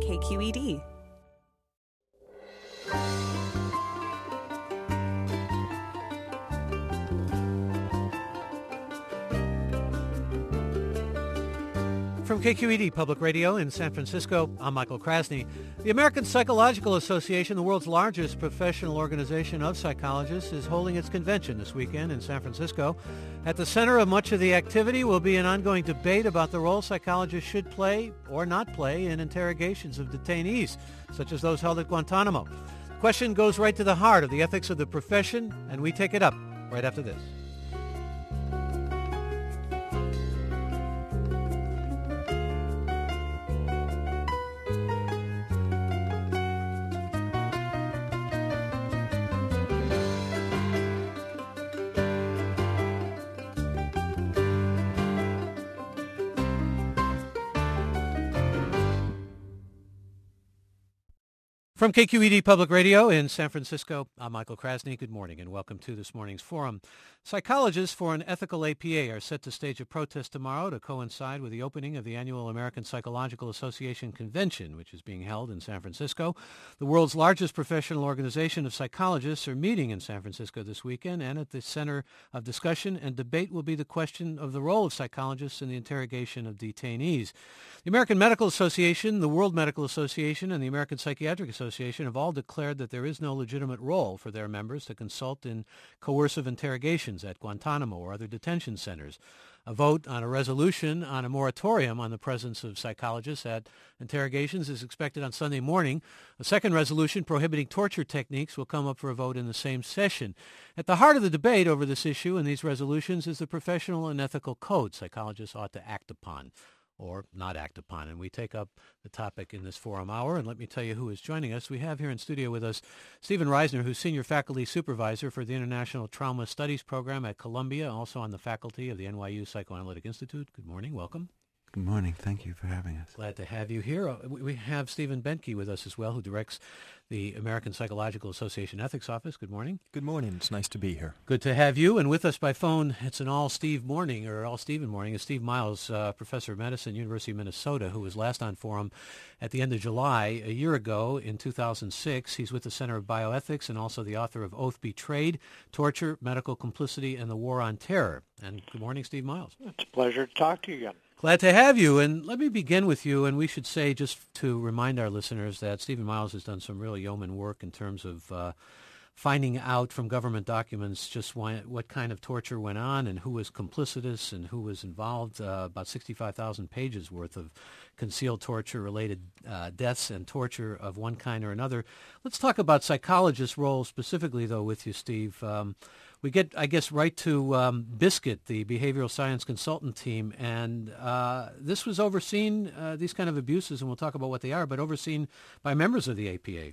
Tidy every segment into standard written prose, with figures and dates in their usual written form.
KQED. From KQED Public Radio in San Francisco, I'm Michael Krasny. The American Psychological Association, the world's largest professional organization of psychologists, is holding its convention this weekend in San Francisco. At the center of much of the activity will be an ongoing debate about the role psychologists should play or not play in interrogations of detainees, such as those held at Guantanamo. The question goes right to the heart of the ethics of the profession, and we take it up right after this. From KQED Public Radio in San Francisco, I'm Michael Krasny. Good morning and welcome to this morning's forum. Psychologists for an Ethical APA are set to stage a protest tomorrow to coincide with the opening of the annual American Psychological Association Convention, which is being held in San Francisco. The world's largest professional organization of psychologists are meeting in San Francisco this weekend, and at the center of discussion and debate will be the question of the role of psychologists in the interrogation of detainees. The American Medical Association, the World Medical Association, and the American Psychiatric Association have all declared that there is no legitimate role for their members to consult in coercive interrogations at Guantanamo or other detention centers. A vote on a resolution on a moratorium on the presence of psychologists at interrogations is expected on Sunday morning. A second resolution prohibiting torture techniques will come up for a vote in the same session. At the heart of the debate over this issue and these resolutions is the professional and ethical code psychologists ought to act upon or not act upon. And we take up the topic in this forum hour. And let me tell you who is joining us. We have here in studio with us Stephen Reisner, who's Senior Faculty Supervisor for the International Trauma Studies Program at Columbia, also on the faculty of the NYU Psychoanalytic Institute. Good morning. Welcome. Good morning. Thank you for having us. Glad to have you here. We have Stephen Benke with us as well, who directs the American Psychological Association Ethics Office. Good morning. Good morning. It's nice to be here. Good to have you. And with us by phone, it's an all-Steve morning, or all-Stephen morning, is Steve Miles, Professor of Medicine, University of Minnesota, who was last on forum at the end of July. A year ago, in 2006, he's with the Center of Bioethics and also the author of Oath Betrayed, Torture, Medical Complicity, and the War on Terror. And good morning, Steve Miles. It's a pleasure to talk to you again. Glad to have you. And let me begin with you. And we should say, just to remind our listeners, that Stephen Miles has done some really yeoman work in terms of finding out from government documents just what kind of torture went on and who was complicitous and who was involved. About 65,000 pages worth of concealed torture-related deaths and torture of one kind or another. Let's talk about psychologists' role specifically, though, with you, Steve. We get, I guess, right to Biscuit, the behavioral science consultant team, and this was overseen, these kind of abuses, and we'll talk about what they are, but overseen by members of the APA.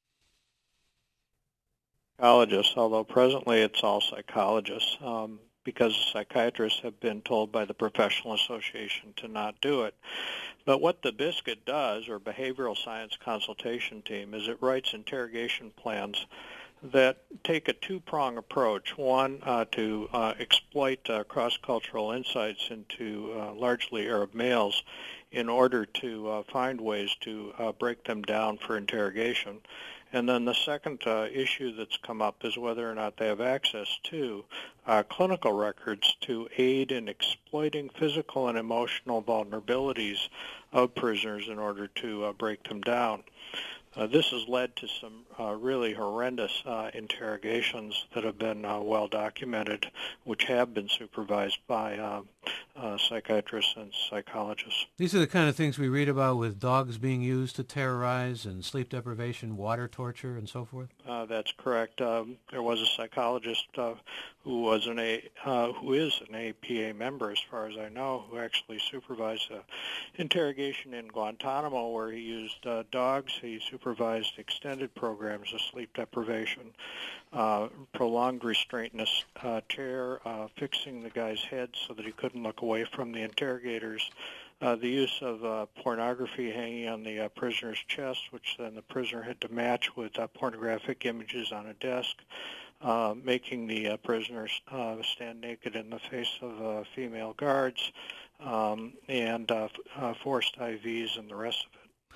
Psychologists, although presently it's all psychologists, because psychiatrists have been told by the professional association to not do it. But what the Biscuit does, or behavioral science consultation team, is it writes interrogation plans that take a two-prong approach. One, to exploit cross-cultural insights into largely Arab males in order to find ways to break them down for interrogation. And then the second issue that's come up is whether or not they have access to clinical records to aid in exploiting physical and emotional vulnerabilities of prisoners in order to break them down. This has led to some really horrendous interrogations that have been well documented, which have been supervised by psychiatrists and psychologists. These are the kind of things we read about with dogs being used to terrorize and sleep deprivation, water torture, and so forth? That's correct. There was a psychologist who is an APA member, as far as I know, who actually supervised interrogation in Guantanamo, where he used dogs. He supervised extended programs of sleep deprivation, prolonged restraint in a chair, fixing the guy's head so that he couldn't look away from the interrogators, the use of pornography hanging on the prisoner's chest, which then the prisoner had to match with pornographic images on a desk, making the prisoners stand naked in the face of female guards, and forced IVs and the rest of it.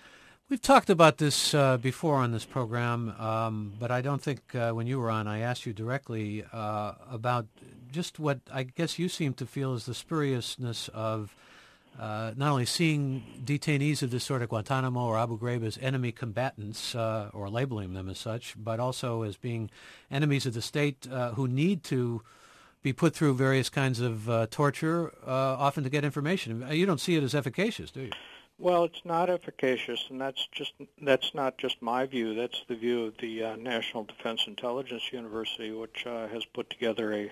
We've talked about this before on this program, but I don't think when you were on I asked you directly about just what I guess you seem to feel is the spuriousness of not only seeing detainees of this sort at Guantanamo or Abu Ghraib as enemy combatants or labeling them as such, but also as being enemies of the state who need to be put through various kinds of torture, often to get information. You don't see it as efficacious, do you? Well, it's not efficacious, and that's not just my view. That's the view of the National Defense Intelligence University, which has put together a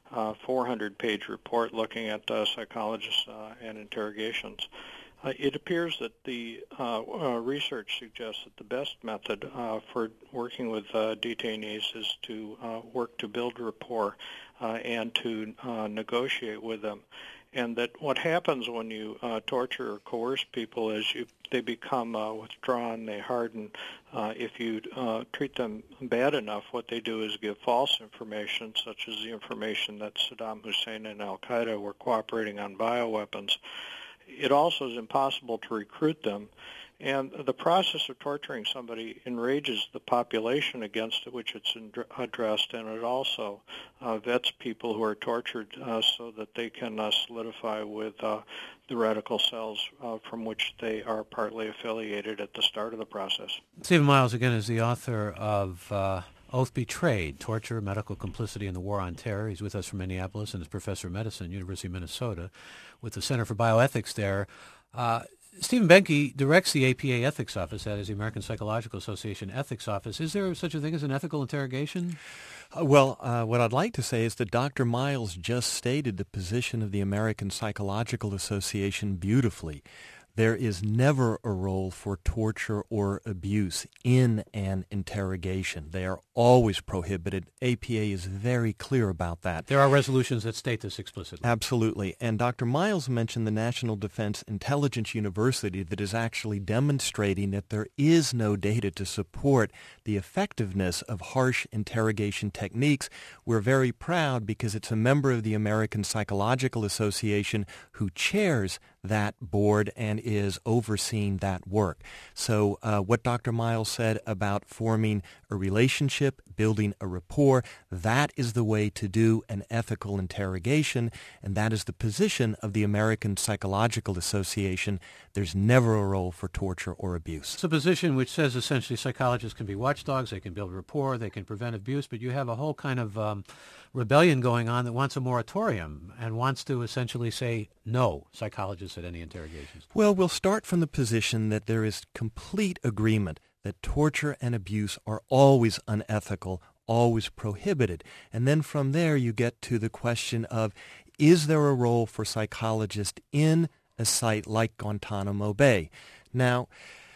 400-page report looking at psychologists and interrogations. It appears that the research suggests that the best method for working with detainees is to work to build rapport and to negotiate with them. And that what happens when you torture or coerce people is they become withdrawn, they harden. If you treat them bad enough, what they do is give false information, such as the information that Saddam Hussein and al-Qaeda were cooperating on bioweapons. It also is impossible to recruit them. And the process of torturing somebody enrages the population against which it's addressed, and it also vets people who are tortured so that they can solidify with the radical cells from which they are partly affiliated at the start of the process. Stephen Miles, again, is the author of Oath Betrayed, Torture, Medical Complicity in the War on Terror. He's with us from Minneapolis and is professor of medicine, University of Minnesota, with the Center for Bioethics there. Stephen Benke directs the APA Ethics Office, that is the American Psychological Association Ethics Office. Is there such a thing as an ethical interrogation? What I'd like to say is that Dr. Miles just stated the position of the American Psychological Association beautifully. There is never a role for torture or abuse in an interrogation. They are always prohibited. APA is very clear about that. There are resolutions that state this explicitly. Absolutely. And Dr. Miles mentioned the National Defense Intelligence University that is actually demonstrating that there is no data to support the effectiveness of harsh interrogation techniques. We're very proud because it's a member of the American Psychological Association who chairs that board and is overseeing that work. So what Dr. Miles said about forming a relationship, building a rapport, that is the way to do an ethical interrogation, and that is the position of the American Psychological Association. There's never a role for torture or abuse. It's a position which says essentially psychologists can be watchdogs, they can build rapport, they can prevent abuse, but you have a whole kind of rebellion going on that wants a moratorium and wants to essentially say no psychologists at any interrogations. Well, we'll start from the position that there is complete agreement that torture and abuse are always unethical, always prohibited. And then from there you get to the question of, is there a role for psychologists in a site like Guantanamo Bay? Now,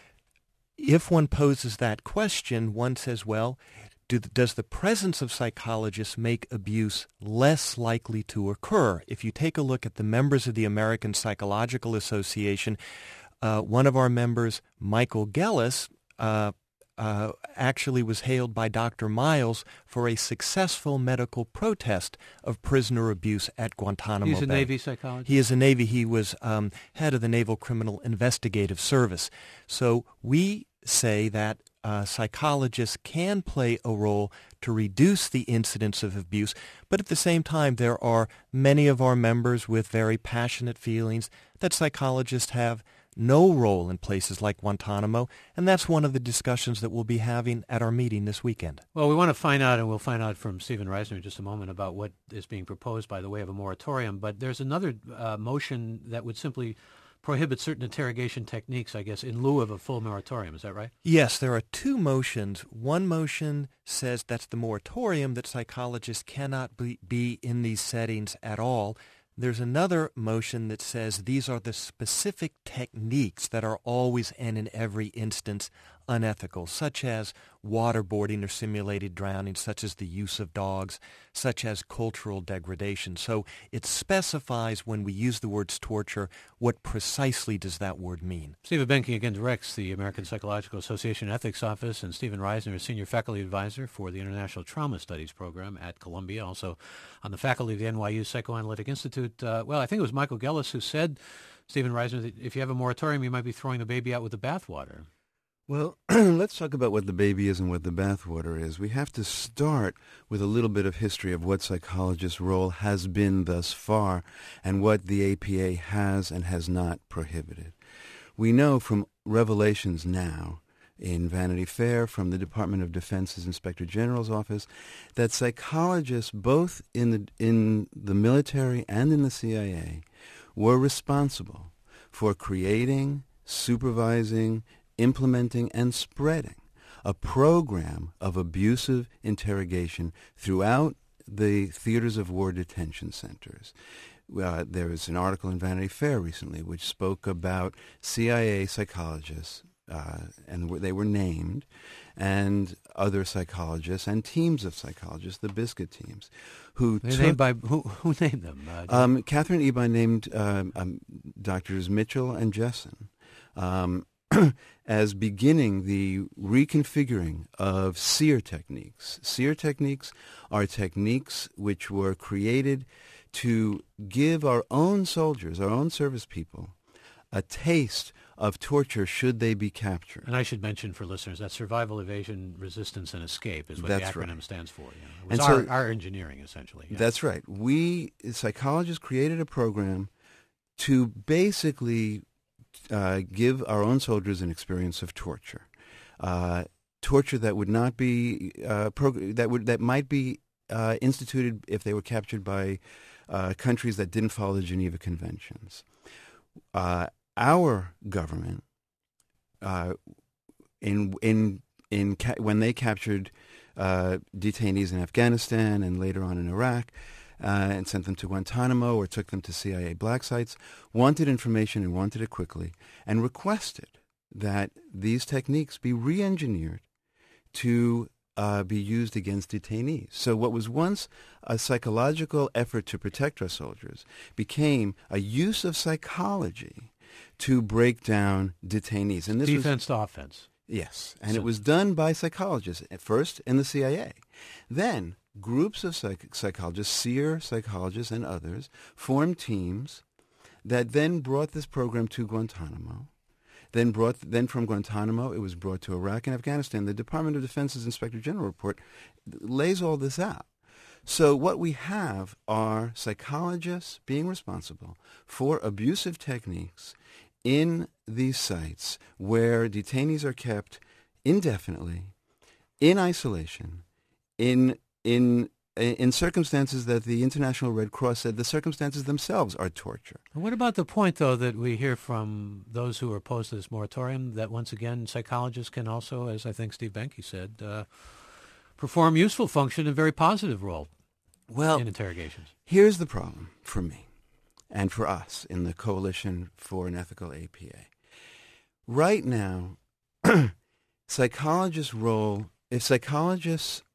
if one poses that question, one says, well, does the presence of psychologists make abuse less likely to occur? If you take a look at the members of the American Psychological Association, one of our members, Michael Gellis, actually was hailed by Dr. Miles for a successful medical protest of prisoner abuse at Guantanamo Bay. He's a Navy psychologist? He is a Navy. He was head of the Naval Criminal Investigative Service. So we say that psychologists can play a role to reduce the incidence of abuse, but at the same time there are many of our members with very passionate feelings that psychologists have no role in places like Guantanamo, and that's one of the discussions that we'll be having at our meeting this weekend. Well, we want to find out, and we'll find out from Stephen Reisner in just a moment about what is being proposed by the way of a moratorium, but there's another motion that would simply prohibit certain interrogation techniques, I guess, in lieu of a full moratorium. Is that right? Yes, there are two motions. One motion says that's the moratorium, that psychologists cannot be in these settings at all. There's another motion that says these are the specific techniques that are always and in every instance unethical, such as waterboarding or simulated drowning, such as the use of dogs, such as cultural degradation. So it specifies when we use the words torture, what precisely does that word mean? Stephen Benke again directs the American Psychological Association Ethics Office, and Stephen Reisner is Senior Faculty Advisor for the International Trauma Studies Program at Columbia, also on the faculty of the NYU Psychoanalytic Institute. Well, I think it was Michael Gellis who said, Stephen Reisner, that if you have a moratorium, you might be throwing the baby out with the bathwater. Well, let's talk about what the baby is and what the bathwater is. We have to start with a little bit of history of what psychologists' role has been thus far and what the APA has and has not prohibited. We know from revelations now in Vanity Fair from the Department of Defense's Inspector General's office that psychologists both in the military and in the CIA were responsible for creating, supervising, implementing, and spreading a program of abusive interrogation throughout the theaters of war detention centers. There was an article in Vanity Fair recently which spoke about CIA psychologists, and they were named, and other psychologists and teams of psychologists, the Biscuit teams, who named by who named them? Catherine Ebi named Drs. Mitchell and Jessen as beginning the reconfiguring of SEER techniques. SEER techniques are techniques which were created to give our own soldiers, our own service people, a taste of torture should they be captured. And I should mention for listeners that survival, evasion, resistance, and escape is what the acronym stands for. It was our engineering, essentially. Yeah. That's right. We, psychologists, created a program to basically give our own soldiers an experience of torture. Torture that would not be, that might be instituted if they were captured by countries that didn't follow the Geneva Conventions. Our government, when they captured detainees in Afghanistan and later on in Iraq, and sent them to Guantanamo or took them to CIA black sites, wanted information and wanted it quickly, and requested that these techniques be re-engineered to be used against detainees. So what was once a psychological effort to protect our soldiers became a use of psychology to break down detainees. And this defense to offense. Yes, and it was done by psychologists, at first in the CIA. Then groups of psychologists, SEER psychologists and others, formed teams that then brought this program to Guantanamo. Then from Guantanamo, it was brought to Iraq and Afghanistan. The Department of Defense's Inspector General report lays all this out. So what we have are psychologists being responsible for abusive techniques in these sites where detainees are kept indefinitely, in isolation, in circumstances that the International Red Cross said the circumstances themselves are torture. And what about the point, though, that we hear from those who are opposed to this moratorium, that once again psychologists can also, as I think Steve Benke said, perform useful function and very positive role in interrogations? Here's the problem for me and for us in the Coalition for an Ethical APA. Right now, psychologists' role, if psychologists'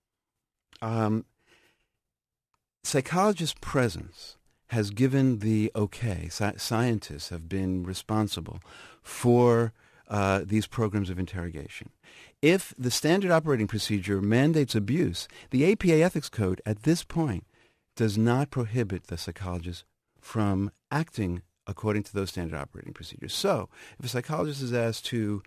presence has given the okay. Scientists have been responsible for these programs of interrogation. If the standard operating procedure mandates abuse, the APA Ethics Code at this point does not prohibit the psychologist from acting according to those standard operating procedures. So, if a psychologist is asked to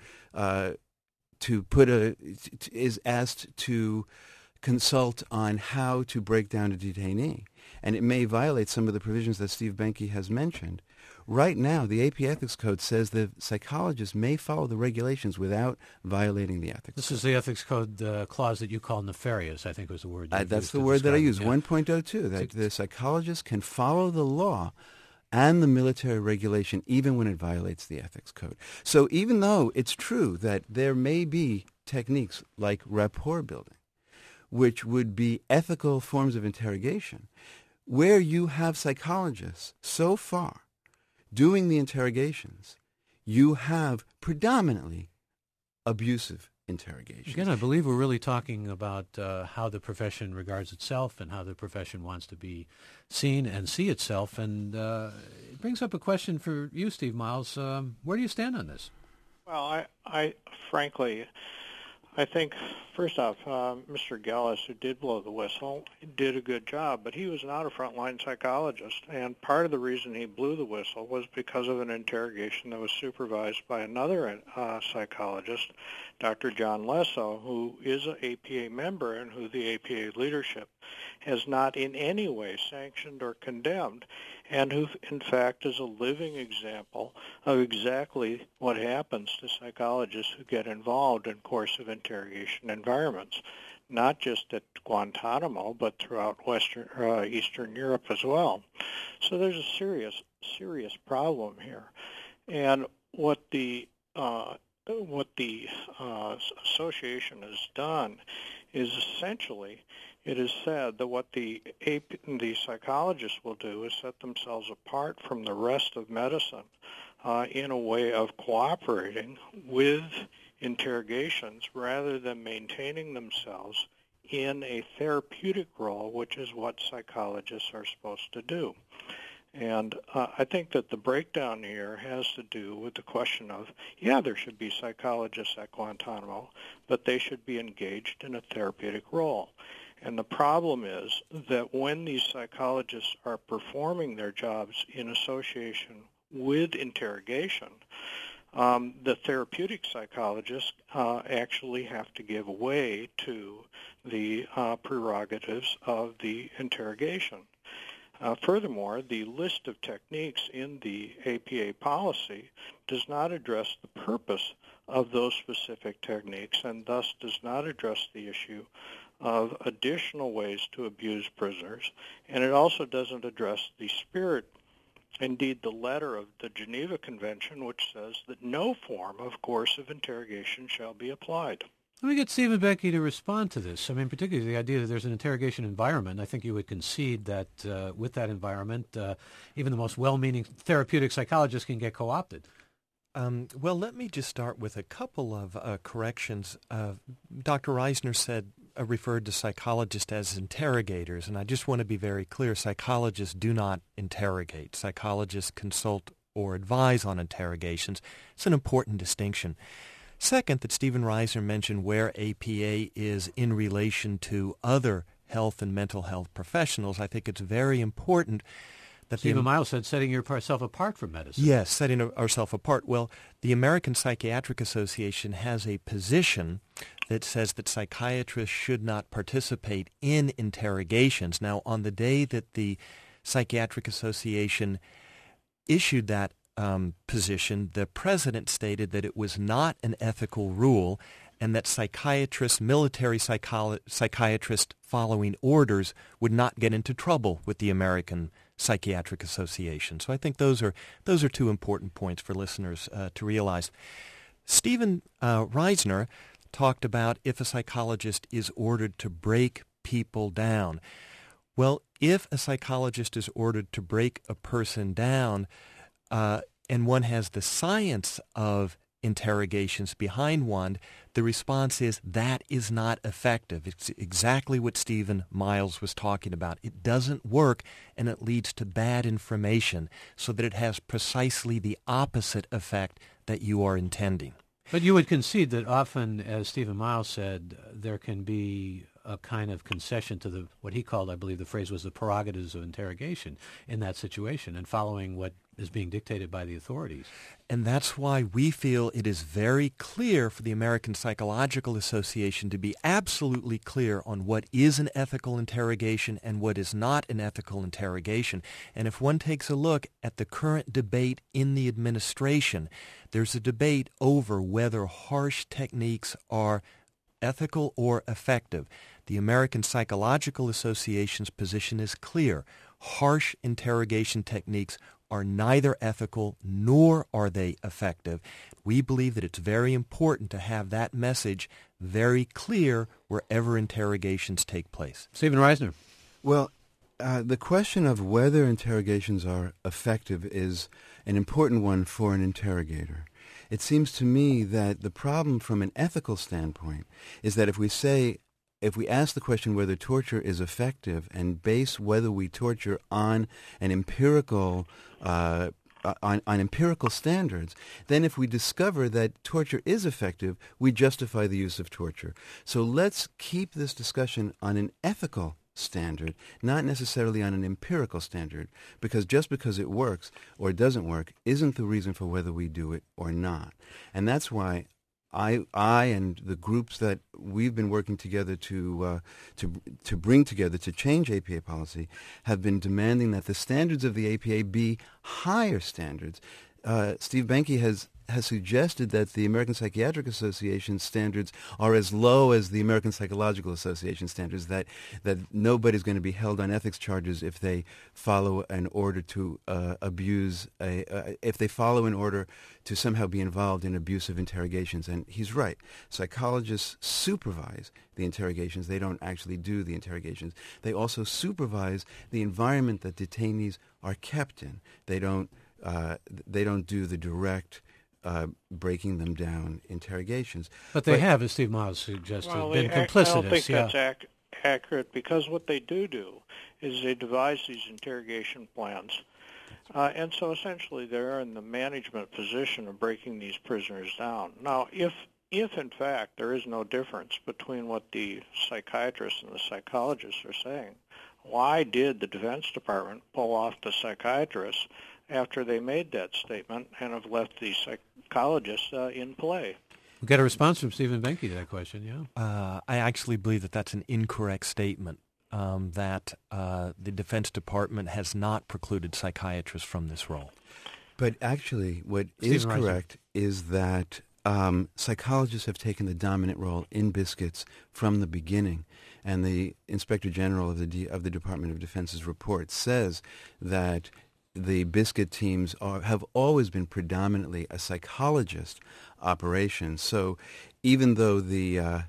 consult on how to break down a detainee, and it may violate some of the provisions that Steve Benke has mentioned. Right now, the APA Ethics Code says the psychologist may follow the regulations without violating the ethics. This is the Ethics Code clause that you call nefarious, I think was the word you used. That's the word that I use, 1.02, that the psychologist can follow the law and the military regulation even when it violates the ethics code. So even though it's true that there may be techniques like rapport building, which would be ethical forms of interrogation, where you have psychologists so far doing the interrogations, you have predominantly abusive interrogations. Again, I believe we're really talking about how the profession regards itself and how the profession wants to be seen and see itself. And it brings up a question for you, Steve Miles. Where do you stand on this? Well, I frankly, I think, first off, Mr. Gillis, who did blow the whistle, did a good job, but he was not a frontline psychologist, and part of the reason he blew the whistle was because of an interrogation that was supervised by another psychologist, Dr. John Lesso, who is an APA member and who the APA leadership has not in any way sanctioned or condemned, and who, in fact, is a living example of exactly what happens to psychologists who get involved in coercive interrogation environments, not just at Guantanamo, but throughout Eastern Europe as well. So there's a serious problem here. And what the association has done is essentially it is said that what the psychologists will do is set themselves apart from the rest of medicine in a way of cooperating with interrogations rather than maintaining themselves in a therapeutic role, which is what psychologists are supposed to do. And I think that the breakdown here has to do with the question of, there should be psychologists at Guantanamo, but they should be engaged in a therapeutic role. And the problem is that when these psychologists are performing their jobs in association with interrogation, the therapeutic psychologists actually have to give way to the prerogatives of the interrogation. Furthermore, the list of techniques in the APA policy does not address the purpose of those specific techniques and thus does not address the issue of additional ways to abuse prisoners, and it also doesn't address the spirit, indeed the letter of the Geneva Convention, which says that no form of coercive interrogation shall be applied. Let me get Stephen Behnke to respond to this. I mean, particularly the idea that there's an interrogation environment. I think you would concede that with that environment, even the most well-meaning therapeutic psychologist can get co-opted. Well, let me just start with a couple of corrections. Dr. Reisner referred to psychologists as interrogators, and I just want to be very clear. Psychologists do not interrogate. Psychologists consult or advise on interrogations. It's an important distinction. Second, that Stephen Reisner mentioned where APA is in relation to other health and mental health professionals. I think it's very important that Stephen Miles said setting yourself apart from medicine. Yes, setting ourselves apart. Well, the American Psychiatric Association has a position that says that psychiatrists should not participate in interrogations. Now, on the day that the Psychiatric Association issued that position, the president stated that it was not an ethical rule and that psychiatrists, military psychiatrists following orders would not get into trouble with the American Psychiatric Association. So I think those are two important points for listeners to realize. Stephen Reisner talked about if a psychologist is ordered to break people down. Well, if a psychologist is ordered to break a person down, and one has the science of interrogations behind one, the response is that is not effective. It's exactly what Stephen Miles was talking about. It doesn't work, and it leads to bad information, so that it has precisely the opposite effect that you are intending. But you would concede that often, as Stephen Miles said, there can be a kind of concession to what he called, I believe the phrase was, the prerogatives of interrogation in that situation and following what is being dictated by the authorities. And that's why we feel it is very clear for the American Psychological Association to be absolutely clear on what is an ethical interrogation and what is not an ethical interrogation. And if one takes a look at the current debate in the administration, there's a debate over whether harsh techniques are ethical or effective. The American Psychological Association's position is clear. Harsh interrogation techniques are neither ethical nor are they effective. We believe that it's very important to have that message very clear wherever interrogations take place. Stephen Reisner. Well, the question of whether interrogations are effective is an important one for an interrogator. It seems to me that the problem from an ethical standpoint is that if we ask the question whether torture is effective and base whether we torture on an empirical on empirical standards, then if we discover that torture is effective, we justify the use of torture. So let's keep this discussion on an ethical standard, not necessarily on an empirical standard, because just because it works or doesn't work isn't the reason for whether we do it or not. And that's why I and the groups that we've been working together to bring together to change APA policy have been demanding that the standards of the APA be higher standards. Steve Benke has suggested that the American Psychiatric Association standards are as low as the American Psychological Association standards, that nobody's going to be held on ethics charges if they follow an order to if they follow an order to somehow be involved in abusive interrogations. And he's right. Psychologists supervise the interrogations. They don't actually do the interrogations. They also supervise the environment that detainees are kept in. They don't do the direct breaking them down interrogations. But they have, as Steve Miles suggested, been complicitous. I don't think that's accurate, because what they do is they devise these interrogation plans. And so essentially they're in the management position of breaking these prisoners down. Now, if in fact there is no difference between what the psychiatrists and the psychologists are saying, why did the Defense Department pull off the psychiatrists after they made that statement and have left the psychologists in play? We'll get a response from Stephen Benke to that question, yeah. I actually believe that that's an incorrect statement, that the Defense Department has not precluded psychiatrists from this role. But actually, what is correct is that psychologists have taken the dominant role in Biscuits from the beginning. And the Inspector General of the Department of Defense's report says that the Biscuit teams have always been predominantly a psychologist operation. So even though the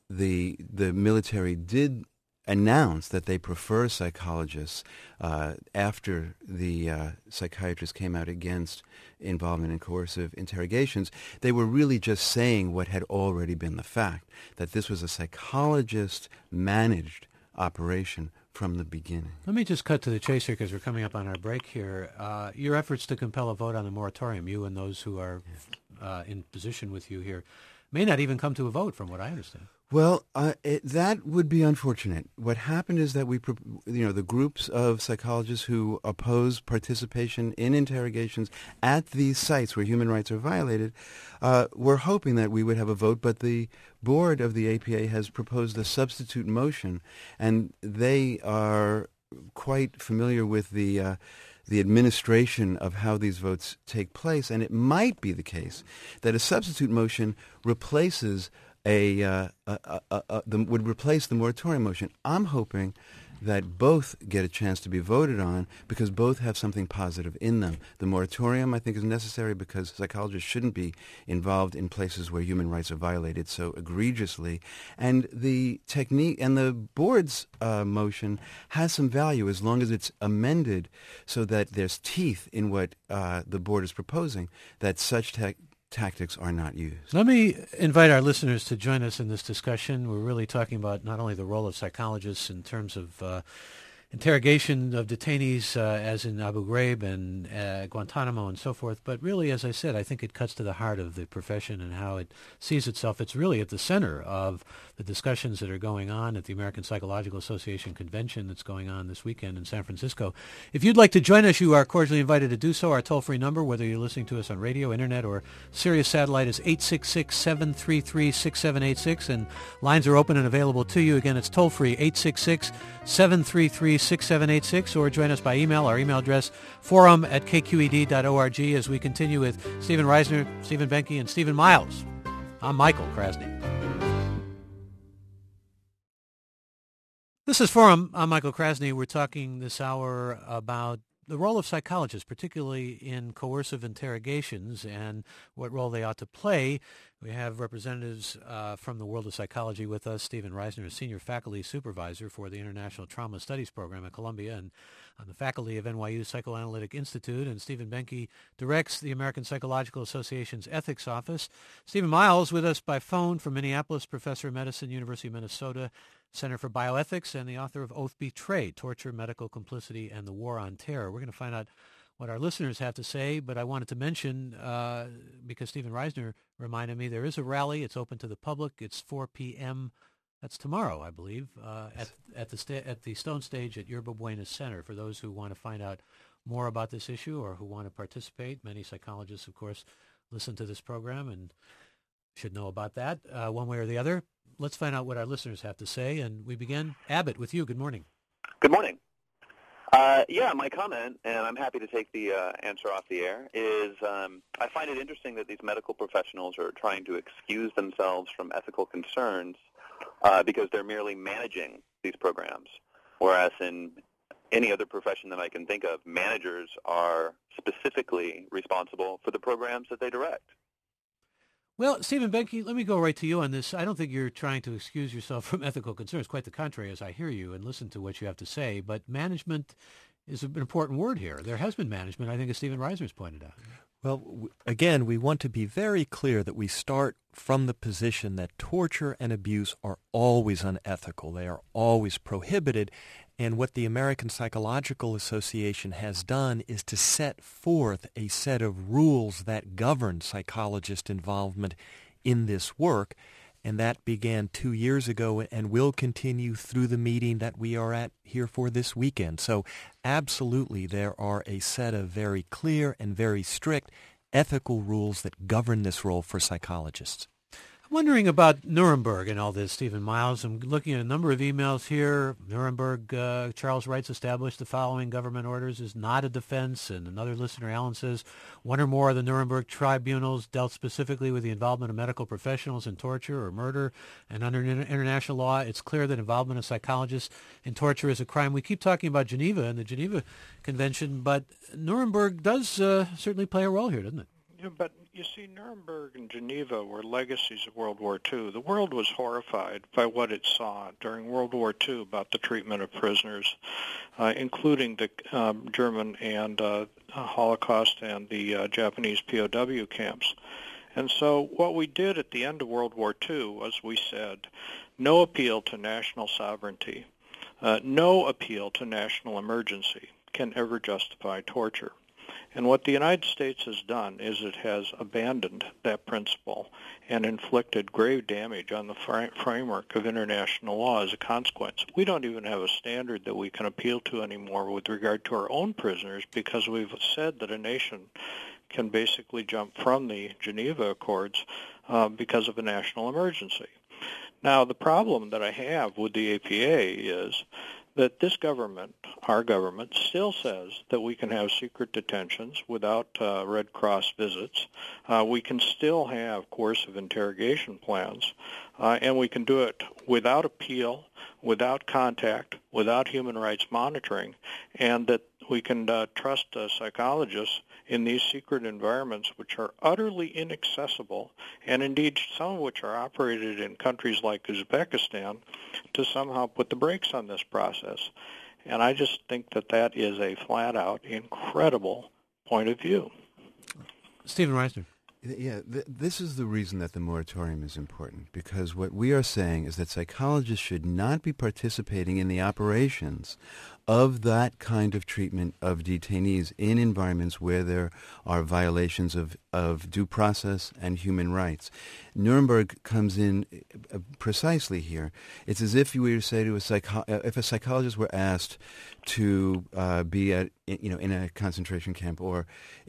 military did announce that they prefer psychologists after the psychiatrists came out against involvement in coercive interrogations, they were really just saying what had already been the fact, that this was a psychologist-managed operation from the beginning. Let me just cut to the chase here, because we're coming up on our break here. Your efforts to compel a vote on the moratorium, you and those who are in position with you here, may not even come to a vote, from what I understand. Well, that would be unfortunate. What happened is that the groups of psychologists who oppose participation in interrogations at these sites where human rights are violated were hoping that we would have a vote, but the board of the APA has proposed a substitute motion, and they are quite familiar with the administration of how these votes take place, and it might be the case that a substitute motion replaces would replace the moratorium motion. I'm hoping that both get a chance to be voted on, because both have something positive in them. The moratorium, I think, is necessary because psychologists shouldn't be involved in places where human rights are violated so egregiously. And the technique and the board's motion has some value as long as it's amended so that there's teeth in what the board is proposing, that such tactics are not used. Let me invite our listeners to join us in this discussion. We're really talking about not only the role of psychologists in terms of interrogation of detainees as in Abu Ghraib and Guantanamo and so forth, but really, as I said, I think it cuts to the heart of the profession and how it sees itself. It's really at the center of the discussions that are going on at the American Psychological Association convention that's going on this weekend in San Francisco. If you'd like to join us, you are cordially invited to do so. Our toll-free number, whether you're listening to us on radio, internet, or Sirius Satellite, is 866-733-6786, and lines are open and available to you. Again, it's toll-free, 866-733-6786, or join us by email. Our email address, forum@kqed.org, as we continue with Stephen Reisner, Stephen Benke, and Stephen Miles. I'm Michael Krasny. This is Forum. I'm Michael Krasny. We're talking this hour about the role of psychologists, particularly in coercive interrogations, and what role they ought to play. We have representatives from the world of psychology with us. Stephen Reisner is Senior Faculty Supervisor for the International Trauma Studies Program at Columbia and on the faculty of NYU's Psychoanalytic Institute. And Stephen Benke directs the American Psychological Association's Ethics Office. Stephen Miles with us by phone from Minneapolis, Professor of Medicine, University of Minnesota, Center for Bioethics, and the author of Oath Betrayed, Torture, Medical Complicity, and the War on Terror. We're going to find out what our listeners have to say, but I wanted to mention, because Stephen Reisner reminded me, there is a rally. It's open to the public. It's 4 p.m. That's tomorrow, I believe, at the Stone Stage at Yerba Buena Center. For those who want to find out more about this issue or who want to participate, many psychologists, of course, listen to this program and should know about that one way or the other. Let's find out what our listeners have to say, and we begin. Abbott, with you. Good morning. Good morning. My comment, and I'm happy to take the answer off the air, is I find it interesting that these medical professionals are trying to excuse themselves from ethical concerns because they're merely managing these programs, whereas in any other profession that I can think of, managers are specifically responsible for the programs that they direct. Well, Stephen Benke, let me go right to you on this. I don't think you're trying to excuse yourself from ethical concerns. Quite the contrary, as I hear you and listen to what you have to say. But management is an important word here. There has been management, I think, as Stephen Reisner's pointed out. Well, again, we want to be very clear that we start from the position that torture and abuse are always unethical. They are always prohibited. And what the American Psychological Association has done is to set forth a set of rules that govern psychologist involvement in this work. And that began 2 years ago and will continue through the meeting that we are at here for this weekend. So absolutely, there are a set of very clear and very strict ethical rules that govern this role for psychologists. I'm wondering about Nuremberg and all this, Stephen Miles. I'm looking at a number of emails here. Nuremberg, Charles Wrights established the following government orders is not a defense. And another listener, Alan, says one or more of the Nuremberg tribunals dealt specifically with the involvement of medical professionals in torture or murder. And under international law, it's clear that involvement of psychologists in torture is a crime. We keep talking about Geneva and the Geneva Convention, but Nuremberg does certainly play a role here, doesn't it? Yeah, but you see, Nuremberg and Geneva were legacies of World War II. The world was horrified by what it saw during World War II about the treatment of prisoners, including the German and Holocaust and the Japanese POW camps. And so what we did at the end of World War II was we said, no appeal to national sovereignty, no appeal to national emergency can ever justify torture. And what the United States has done is it has abandoned that principle and inflicted grave damage on the framework of international law as a consequence. We don't even have a standard that we can appeal to anymore with regard to our own prisoners because we've said that a nation can basically jump from the Geneva Accords because of a national emergency. Now, the problem that I have with the APA is that this government, our government, still says that we can have secret detentions without Red Cross visits. We can still have coercive interrogation plans, and we can do it without appeal, without contact, without human rights monitoring, and that we can trust psychologists in these secret environments which are utterly inaccessible, and indeed some of which are operated in countries like Uzbekistan, to somehow put the brakes on this process. And I just think that that is a flat-out incredible point of view. Stephen Reisner. Yeah, this is the reason that the moratorium is important, because what we are saying is that psychologists should not be participating in the operations of that kind of treatment of detainees in environments where there are violations of due process and human rights. Nuremberg comes in precisely here. It's as if you were to say to if a psychologist were asked to be in a concentration camp, or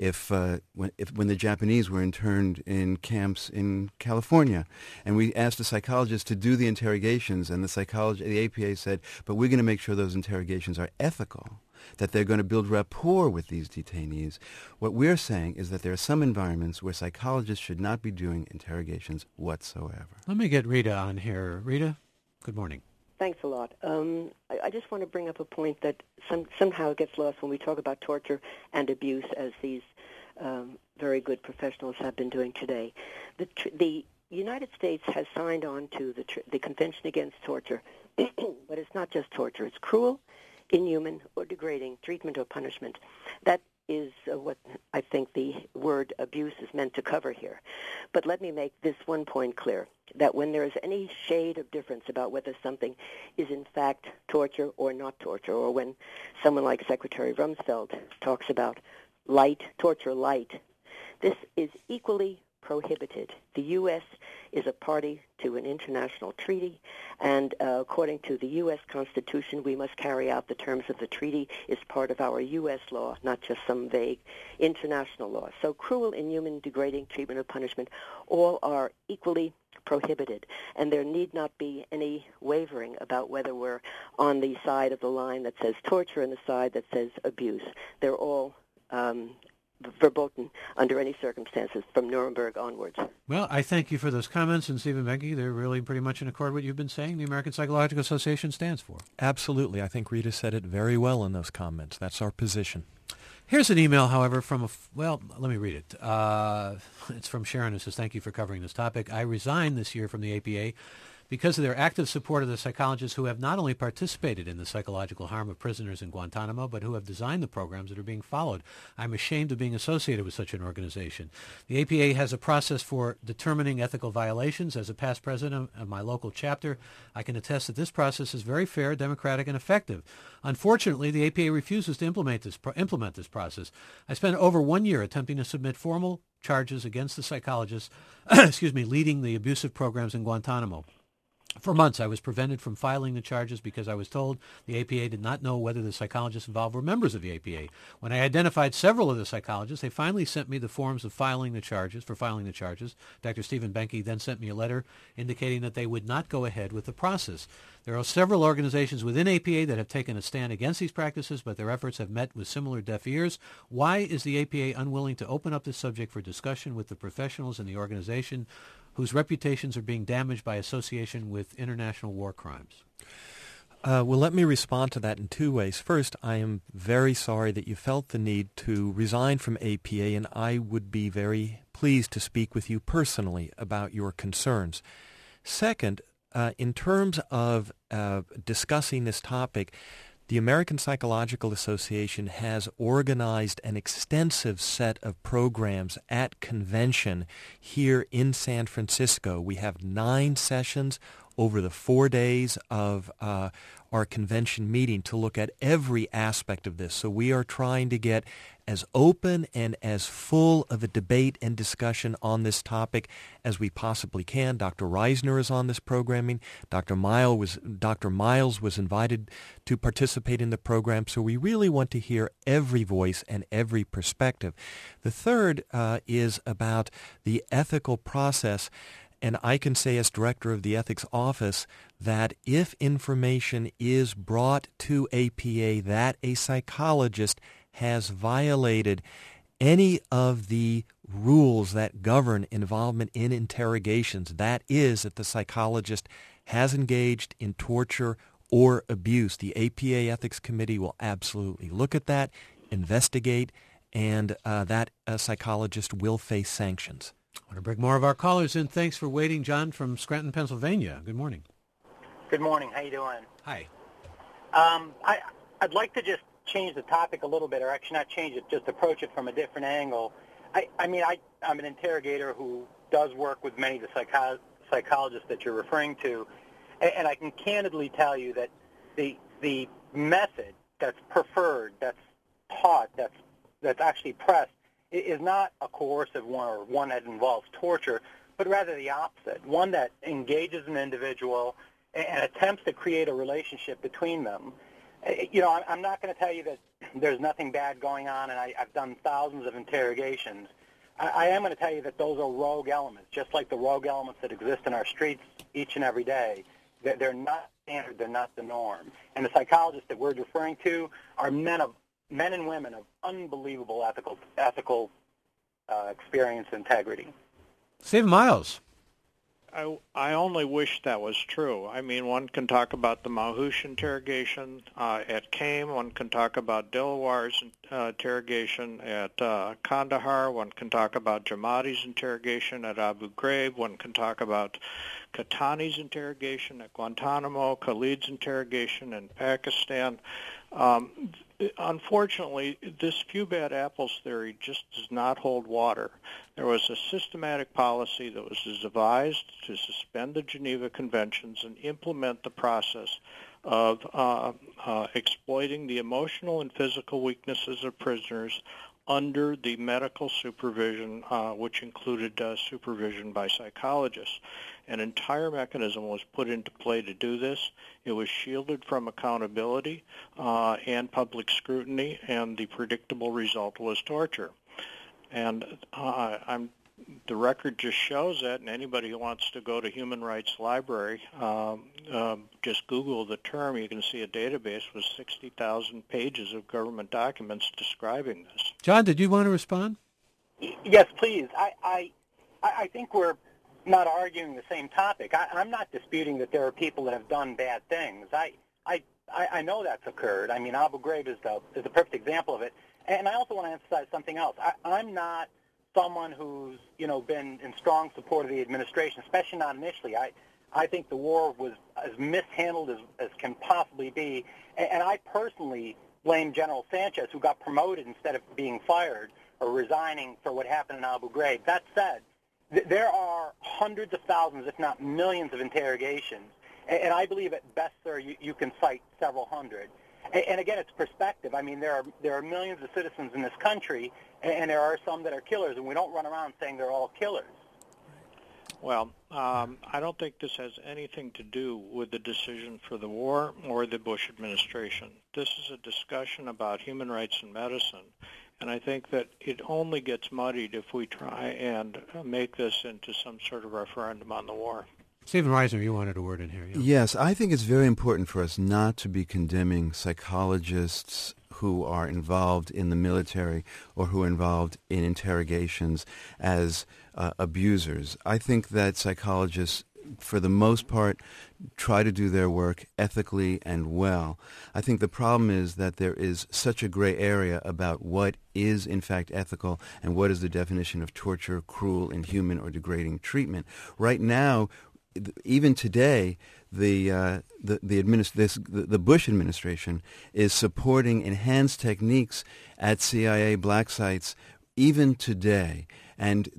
when the Japanese were interned in camps in California, and we asked a psychologist to do the interrogations, and the APA said, but we're going to make sure those interrogations are ethical, that they're going to build rapport with these detainees. What we're saying is that there are some environments where psychologists should not be doing interrogations whatsoever. Let me get Rita on here. Rita, good morning. Thanks a lot. I just want to bring up a point that somehow gets lost when we talk about torture and abuse, as these very good professionals have been doing today. The United States has signed on to the Convention Against Torture, but it's not just torture. It's cruel, inhuman, or degrading treatment or punishment. That is what I think the word abuse is meant to cover here. But let me make this one point clear, that when there is any shade of difference about whether something is in fact torture or not torture, or when someone like Secretary Rumsfeld talks about torture light, this is equally prohibited. The U.S. is a party to an international treaty, and according to the U.S. Constitution, we must carry out the terms of the treaty as part of our U.S. law, not just some vague international law. So cruel, inhuman, degrading treatment or punishment, all are equally prohibited, and there need not be any wavering about whether we're on the side of the line that says torture and the side that says abuse. They're all verboten under any circumstances from Nuremberg onwards. Well, I thank you for those comments, and Stephen Benke, they're really pretty much in accord with what you've been saying the American Psychological Association stands for. Absolutely. I think Rita said it very well in those comments. That's our position. Here's an email, however, from let me read it. It's from Sharon, who says, thank you for covering this topic. I resigned this year from the APA because of their active support of the psychologists who have not only participated in the psychological harm of prisoners in Guantanamo, but who have designed the programs that are being followed. I'm ashamed of being associated with such an organization. The APA has a process for determining ethical violations. As a past president of my local chapter, I can attest that this process is very fair, democratic, and effective. Unfortunately, the APA refuses to implement this process. I spent over 1 year attempting to submit formal charges against the psychologists leading the abusive programs in Guantanamo. For months, I was prevented from filing the charges because I was told the APA did not know whether the psychologists involved were members of the APA. When I identified several of the psychologists, they finally sent me the forms of filing the charges. Dr. Stephen Benke then sent me a letter indicating that they would not go ahead with the process. There are several organizations within APA that have taken a stand against these practices, but their efforts have met with similar deaf ears. Why is the APA unwilling to open up this subject for discussion with the professionals in the organization whose reputations are being damaged by association with international war crimes? Well, let me respond to that in two ways. First, I am very sorry that you felt the need to resign from APA, and I would be very pleased to speak with you personally about your concerns. Second, in terms of discussing this topic, the American Psychological Association has organized an extensive set of programs at convention here in San Francisco. We have 9 sessions over the 4 days of our convention meeting to look at every aspect of this. So we are trying to get as open and as full of a debate and discussion on this topic as we possibly can. Dr. Reisner is on this programming. Dr. Miles was invited to participate in the program. So we really want to hear every voice and every perspective. The third is about the ethical process. And I can say as director of the ethics office that if information is brought to APA that a psychologist has violated any of the rules that govern involvement in interrogations, that is, that the psychologist has engaged in torture or abuse, the APA Ethics Committee will absolutely look at that, investigate, and that psychologist will face sanctions. I want to bring more of our callers in. Thanks for waiting. John from Scranton, Pennsylvania. Good morning. Good morning. How you doing? Hi. I'd like to just change the topic a little bit, or actually not change it, just approach it from a different angle. I'm an interrogator who does work with many of the psychologists that you're referring to, and I can candidly tell you that the method that's preferred, that's taught, that's actually pressed, is not a coercive one or one that involves torture, but rather the opposite, one that engages an individual and attempts to create a relationship between them. I'm not going to tell you that there's nothing bad going on, and I've done thousands of interrogations. I am going to tell you that those are rogue elements, just like the rogue elements that exist in our streets each and every day. They're not standard. They're not the norm. And the psychologists that we're referring to are men and women of unbelievable ethical experience and integrity. Stephen Miles. I only wish that was true. I mean, one can talk about the Mahoush interrogation at Qam. One can talk about Dilwar's interrogation at Kandahar. One can talk about Jamadi's interrogation at Abu Ghraib. One can talk about Katani's interrogation at Guantanamo, Khalid's interrogation in Pakistan. Unfortunately, this few bad apples theory just does not hold water. There was a systematic policy that was devised to suspend the Geneva Conventions and implement the process of exploiting the emotional and physical weaknesses of prisoners under the medical supervision, which included supervision by psychologists. An entire mechanism was put into play to do this. It was shielded from accountability and public scrutiny, and the predictable result was torture. And the record just shows that, and anybody who wants to go to Human Rights Library, just Google the term, you can see a database with 60,000 pages of government documents describing this. John, did you want to respond? Yes, please. I think we're not arguing the same topic. I'm not disputing that there are people that have done bad things. I know that's occurred. I mean, Abu Ghraib is the perfect example of it. And I also want to emphasize something else. I'm not someone who's, been in strong support of the administration, especially not initially. I think the war was as mishandled as can possibly be. And I personally blame General Sanchez, who got promoted instead of being fired or resigning for what happened in Abu Ghraib. That said, there are hundreds of thousands, if not millions, of interrogations. And I believe at best, sir, you can cite several hundred. And again, it's perspective. I mean, there are millions of citizens in this country, and there are some that are killers, and we don't run around saying they're all killers. Well, I don't think this has anything to do with the decision for the war or the Bush administration. This is a discussion about human rights in medicine, and I think that it only gets muddied if we try and make this into some sort of referendum on the war. Stephen Reisner, you wanted a word in here. Yeah. Yes, I think it's very important for us not to be condemning psychologists who are involved in the military or who are involved in interrogations as abusers. I think that psychologists, for the most part, try to do their work ethically and well. I think the problem is that there is such a gray area about what is in fact ethical and what is the definition of torture, cruel, inhuman, or degrading treatment. Right now, even today, the Bush administration is supporting enhanced techniques at CIA black sites even today. And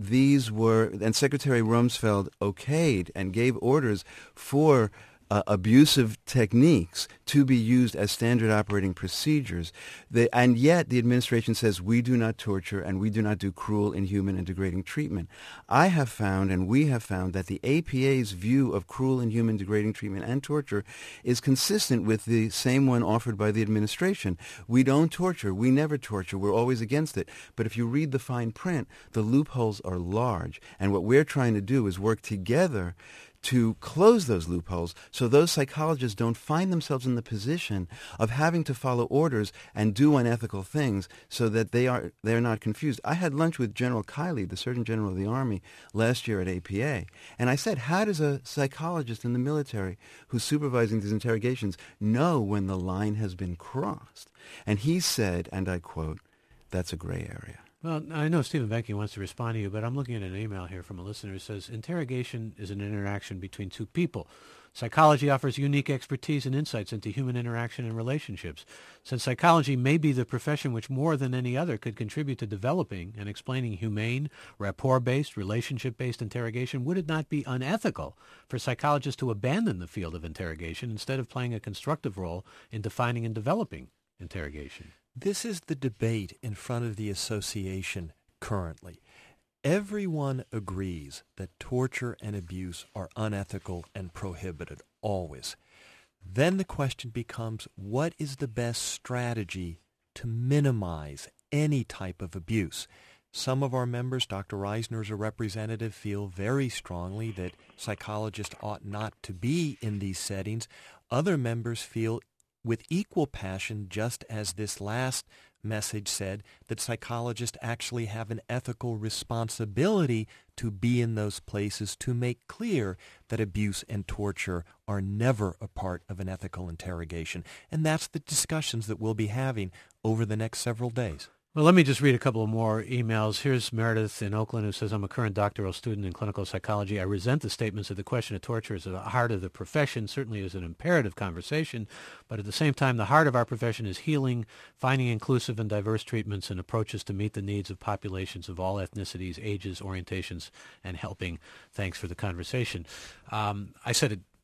Secretary Rumsfeld okayed and gave orders for abusive techniques to be used as standard operating procedures. And yet the administration says we do not torture and we do not do cruel, inhuman, and degrading treatment. I have found, and we have found, that the APA's view of cruel, inhuman, degrading treatment and torture is consistent with the same one offered by the administration. We don't torture. We never torture. We're always against it. But if you read the fine print, the loopholes are large. And what we're trying to do is work together to close those loopholes so those psychologists don't find themselves in the position of having to follow orders and do unethical things so that they're not confused. I had lunch with General Kiley, the Surgeon General of the Army, last year at APA, and I said, how does a psychologist in the military who's supervising these interrogations know when the line has been crossed? And he said, and I quote, "That's a gray area." Well, I know Stephen Benke wants to respond to you, but I'm looking at an email here from a listener who says, interrogation is an interaction between two people. Psychology offers unique expertise and insights into human interaction and relationships. Since psychology may be the profession which more than any other could contribute to developing and explaining humane, rapport-based, relationship-based interrogation, would it not be unethical for psychologists to abandon the field of interrogation instead of playing a constructive role in defining and developing interrogation? This is the debate in front of the association currently. Everyone agrees that torture and abuse are unethical and prohibited, always. Then the question becomes, what is the best strategy to minimize any type of abuse? Some of our members, Dr. Reisner as a representative, feel very strongly that psychologists ought not to be in these settings. Other members feel with equal passion, just as this last message said, that psychologists actually have an ethical responsibility to be in those places to make clear that abuse and torture are never a part of an ethical interrogation. And that's the discussions that we'll be having over the next several days. Well, let me just read a couple of more emails. Here's Meredith in Oakland who says, I'm a current doctoral student in clinical psychology. I resent the statements that the question of torture is at the heart of the profession, certainly is an imperative conversation, but at the same time, the heart of our profession is healing, finding inclusive and diverse treatments and approaches to meet the needs of populations of all ethnicities, ages, orientations, and helping. Thanks for the conversation. I said it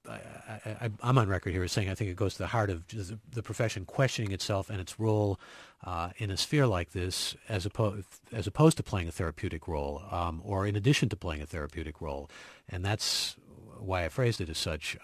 I'm on record here as saying I think it goes to the heart of just the profession questioning itself and its role in a sphere like this, as opposed to playing a therapeutic role, or in addition to playing a therapeutic role, and that's why I phrased it as such.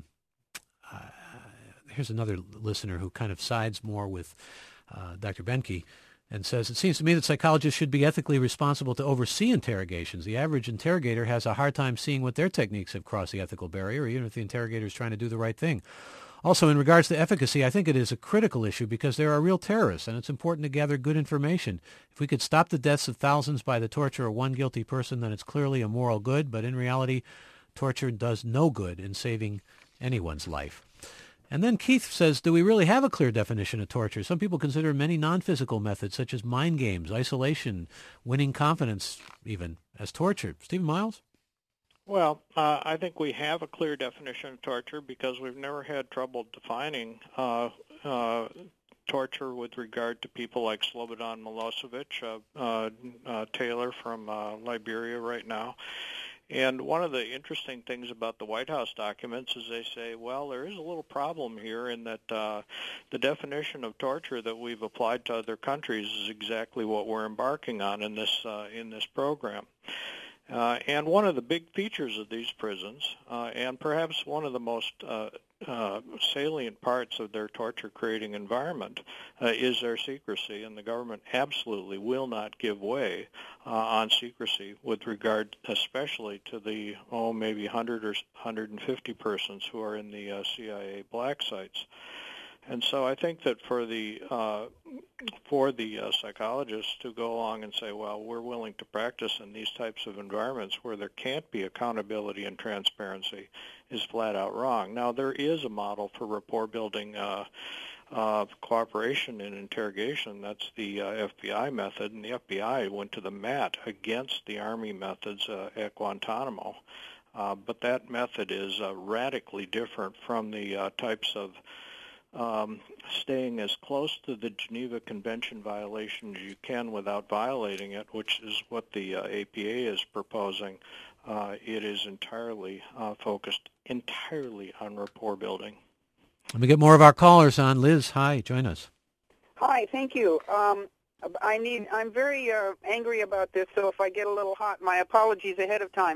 Here's another listener who kind of sides more with Dr. Benke and says, it seems to me that psychologists should be ethically responsible to oversee interrogations. The average interrogator has a hard time seeing what their techniques have crossed the ethical barrier, even if the interrogator is trying to do the right thing. Also, in regards to efficacy, I think it is a critical issue because there are real terrorists, and it's important to gather good information. If we could stop the deaths of thousands by the torture of one guilty person, then it's clearly a moral good, but in reality, torture does no good in saving anyone's life. And then Keith says, do we really have a clear definition of torture? Some people consider many non-physical methods, such as mind games, isolation, winning confidence even, as torture. Stephen Miles? Well, I think we have a clear definition of torture because we've never had trouble defining torture with regard to people like Slobodan Milosevic, Taylor from Liberia right now. And one of the interesting things about the White House documents is they say, well, there is a little problem here in that the definition of torture that we've applied to other countries is exactly what we're embarking on in this program. And one of the big features of these prisons, and perhaps one of the most salient parts of their torture-creating environment, is their secrecy, and the government absolutely will not give way on secrecy with regard especially to the, maybe 100 or 150 persons who are in the CIA black sites. And so I think that for the psychologists to go along and say, well, we're willing to practice in these types of environments where there can't be accountability and transparency is flat out wrong. Now, there is a model for rapport building cooperation in interrogation. That's the FBI method, and the FBI went to the mat against the Army methods at Guantanamo. But that method is radically different from the types of staying as close to the Geneva Convention violation as you can without violating it, which is what the APA is proposing. It is entirely focused entirely on rapport building. Let me get more of our callers on. Liz, hi, join us. Hi, thank you. I'm very angry about this, so if I get a little hot, my apologies ahead of time.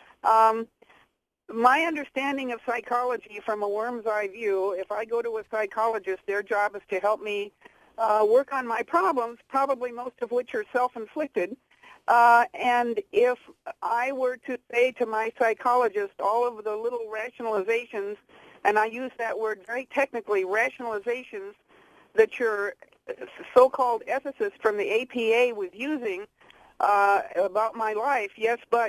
My understanding of psychology from a worm's eye view, if I go to a psychologist, their job is to help me work on my problems, probably most of which are self-inflicted. And if I were to say to my psychologist all of the little rationalizations, and I use that word very technically, rationalizations that your so-called ethicist from the APA was using about my life, yes, but,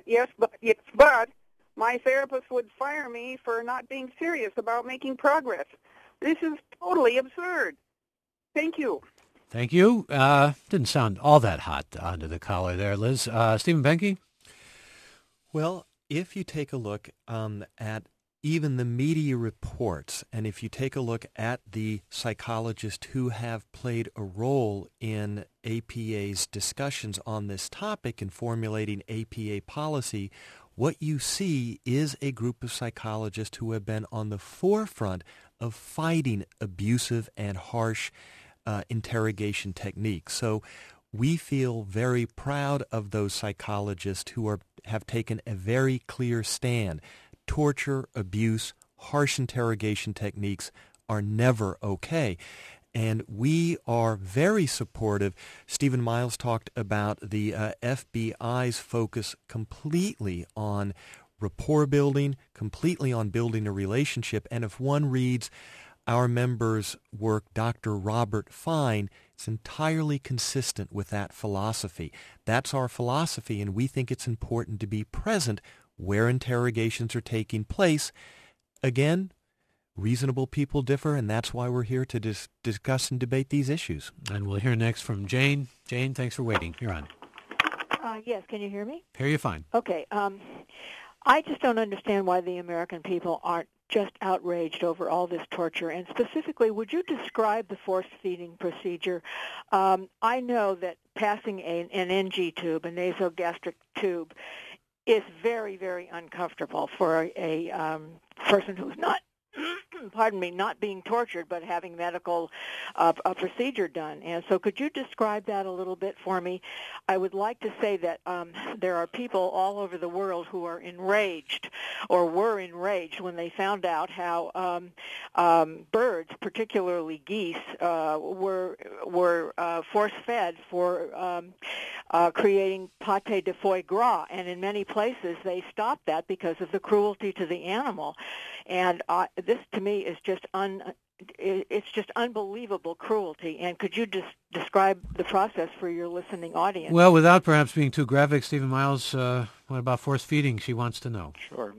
my therapist would fire me for not being serious about making progress. This is totally absurd. Thank you. Thank you. Didn't sound all that hot onto the collar there, Liz. Stephen Benke? Well, if you take a look at even the media reports, and if you take a look at the psychologists who have played a role in APA's discussions on this topic and formulating APA policy, what you see is a group of psychologists who have been on the forefront of fighting abusive and harsh interrogation techniques. So we feel very proud of those psychologists who have taken a very clear stand. Torture, abuse, harsh interrogation techniques are never okay. And we are very supportive. Stephen Miles talked about the FBI's focus completely on rapport building, completely on building a relationship. And if one reads our member's work, Dr. Robert Fine, it's entirely consistent with that philosophy. That's our philosophy, and we think it's important to be present where interrogations are taking place. Again, reasonable people differ, and that's why we're here to discuss and debate these issues. And we'll hear next from Jane. Jane, thanks for waiting. You're on. Yes, can you hear me? Hear you fine. Okay. I just don't understand why the American people aren't just outraged over all this torture. And specifically, would you describe the force-feeding procedure? I know that passing an NG tube, a nasogastric tube, is very, very uncomfortable for a person who's not pardon me, not being tortured, but having medical a procedure done. And so could you describe that a little bit for me? I would like to say that there are people all over the world who are enraged or were enraged when they found out how birds, particularly geese, were force-fed for creating pâté de foie gras. And in many places they stopped that because of the cruelty to the animal. And this, to me, is just it's just unbelievable cruelty. And could you just describe the process for your listening audience? Well, without perhaps being too graphic, Stephen Miles, what about force feeding? She wants to know. Sure.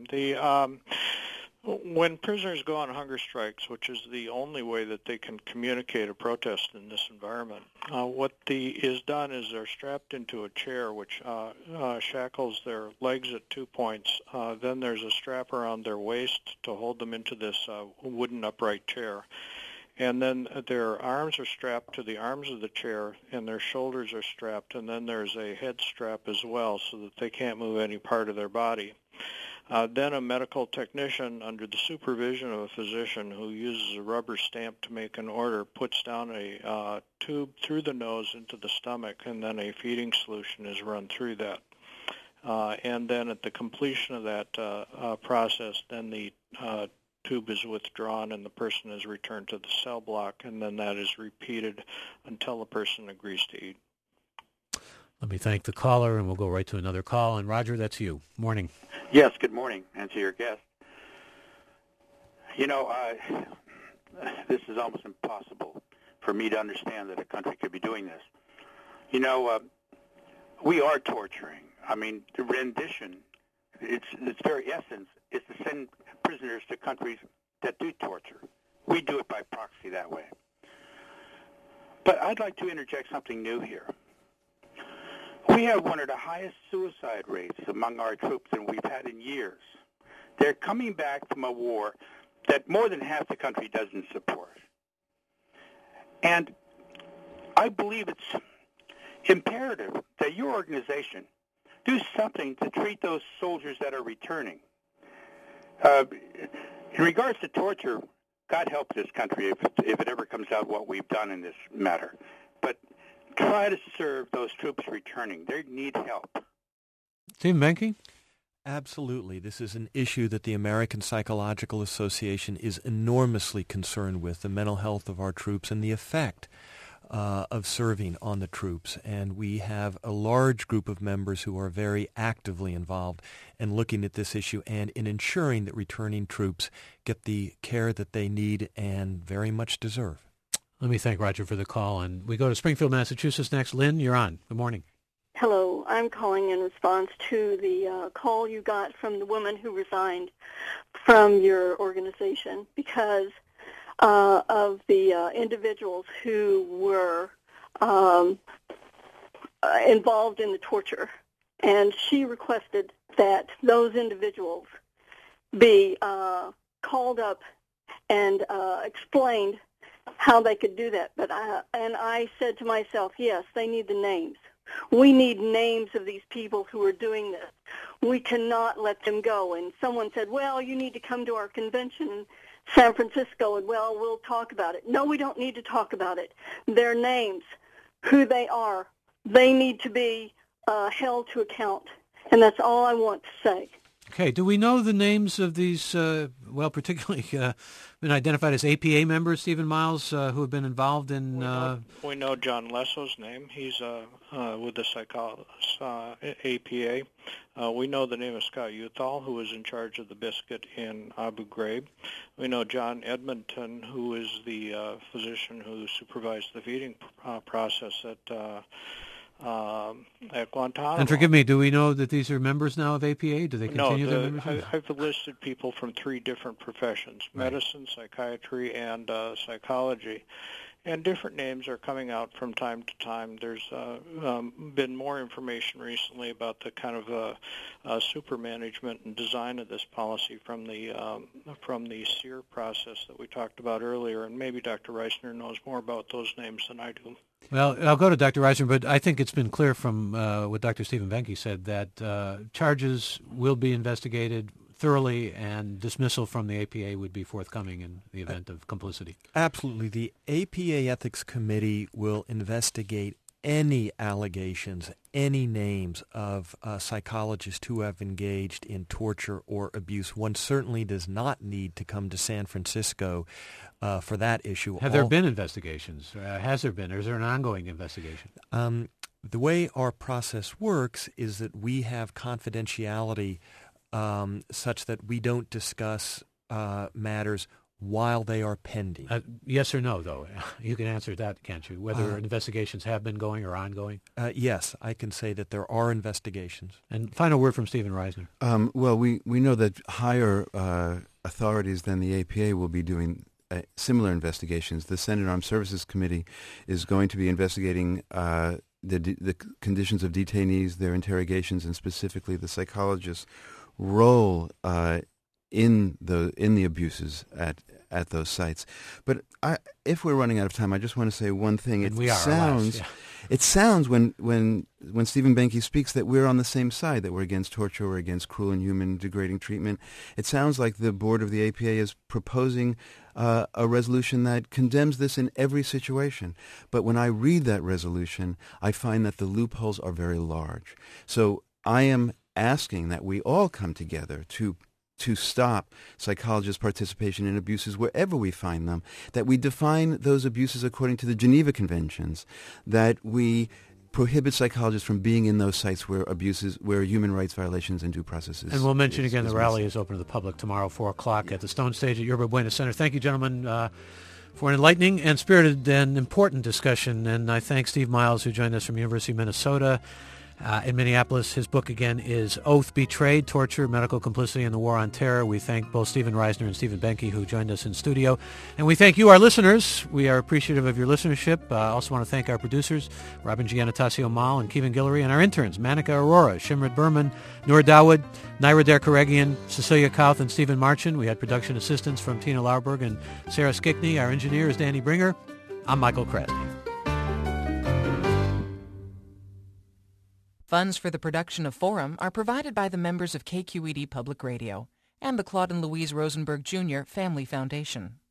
When prisoners go on hunger strikes, which is the only way that they can communicate a protest in this environment, what is done is they're strapped into a chair which shackles their legs at 2 points. Then there's a strap around their waist to hold them into this wooden upright chair. And then their arms are strapped to the arms of the chair, and their shoulders are strapped, and then there's a head strap as well so that they can't move any part of their body. Then a medical technician, under the supervision of a physician who uses a rubber stamp to make an order, puts down a tube through the nose into the stomach, and then a feeding solution is run through that. And then at the completion of that process, then the tube is withdrawn and the person is returned to the cell block, and then that is repeated until the person agrees to eat. Let me thank the caller, and we'll go right to another call. And Roger, that's you. Morning. Yes, good morning, and to your guest. You know, this is almost impossible for me to understand that a country could be doing this. You know, we are torturing. I mean, the rendition, its very essence, is to send prisoners to countries that do torture. We do it by proxy that way. But I'd like to interject something new here. We have one of the highest suicide rates among our troops than we've had in years. They're coming back from a war that more than half the country doesn't support. And I believe it's imperative that your organization do something to treat those soldiers that are returning. In regards to torture, God help this country if it ever comes out what we've done in this matter. But try to serve those troops returning. They need help. Stephen Benke? Absolutely. This is an issue that the American Psychological Association is enormously concerned with, the mental health of our troops and the effect of serving on the troops. And we have a large group of members who are very actively involved in looking at this issue and in ensuring that returning troops get the care that they need and very much deserve. Let me thank Roger for the call. And we go to Springfield, Massachusetts next. Lynn, you're on. Good morning. Hello. I'm calling in response to the call you got from the woman who resigned from your organization because of the individuals who were involved in the torture. And she requested that those individuals be called up and explained how they could do that. But I said to myself, yes, they need the names. We need names of these people who are doing this. We cannot let them go. And someone said, well, you need to come to our convention in San Francisco, and, well, we'll talk about it. No, we don't need to talk about it. Their names, who they are, they need to be held to account. And that's all I want to say. Okay. Do we know the names of these, particularly been identified as APA members, Stephen Miles, who have been involved in... We know John Lesso's name. He's with the APA. We know the name of Scott Uthal, who was in charge of the biscuit in Abu Ghraib. We know John Edmonton, who is the physician who supervised the feeding process at Guantanamo. And forgive me, do we know that these are members now of APA? Do they continue their membership? I've listed people from 3 different professions, medicine, psychiatry, and psychology. And different names are coming out from time to time. There's been more information recently about the kind of super management and design of this policy from the SEER process that we talked about earlier, and maybe Dr. Reisner knows more about those names than I do. Well, I'll go to Dr. Reisner, but I think it's been clear from what Dr. Stephen Benke said that charges will be investigated thoroughly, and dismissal from the APA would be forthcoming in the event of complicity. Absolutely. The APA Ethics Committee will investigate any allegations, any names of psychologists who have engaged in torture or abuse. One certainly does not need to come to San Francisco for that issue. Have there been investigations? Has there been? Or is there an ongoing investigation? The way our process works is that we have confidentiality such that we don't discuss matters while they are pending. Yes or no, though? You can answer that, can't you? Whether investigations have been going or ongoing? Yes, I can say that there are investigations. And final word from Stephen Reisner. Well, we know that higher authorities than the APA will be doing similar investigations. The Senate Armed Services Committee is going to be investigating the conditions of detainees, their interrogations, and specifically the psychologist's role in the abuses at those sites. But if we're running out of time, I just want to say one thing. It sounds when Stephen Benke speaks that we're on the same side, that we're against torture, we're against cruel, inhuman, degrading treatment. It sounds like the board of the APA is proposing a resolution that condemns this in every situation. But when I read that resolution, I find that the loopholes are very large. So I am asking that we all come together to stop psychologists' participation in abuses wherever we find them, that we define those abuses according to the Geneva Conventions, that we prohibit psychologists from being in those sites where human rights violations and due processes. And we'll mention again the rally is open to the public tomorrow, 4 o'clock at the Stone Stage at Yerba Buena Center. Thank you, gentlemen, for an enlightening and spirited and important discussion. And I thank Steve Miles, who joined us from University of Minnesota in Minneapolis. His book, again, is Oath Betrayed, Torture, Medical Complicity, and the War on Terror. We thank both Stephen Reisner and Stephen Benke, who joined us in studio. And we thank you, our listeners. We are appreciative of your listenership. I also want to thank our producers, Robin Giannatasio Mal and Kevin Guillory, and our interns, Manika Aurora, Shimrit Berman, Noor Dawood, Naira Der Karegian, Cecilia Kauth, and Stephen Marchin. We had production assistance from Tina Lauerberg and Sarah Skickney. Our engineer is Danny Bringer. I'm Michael Krasny. Funds for the production of Forum are provided by the members of KQED Public Radio and the Claude and Louise Rosenberg Jr. Family Foundation.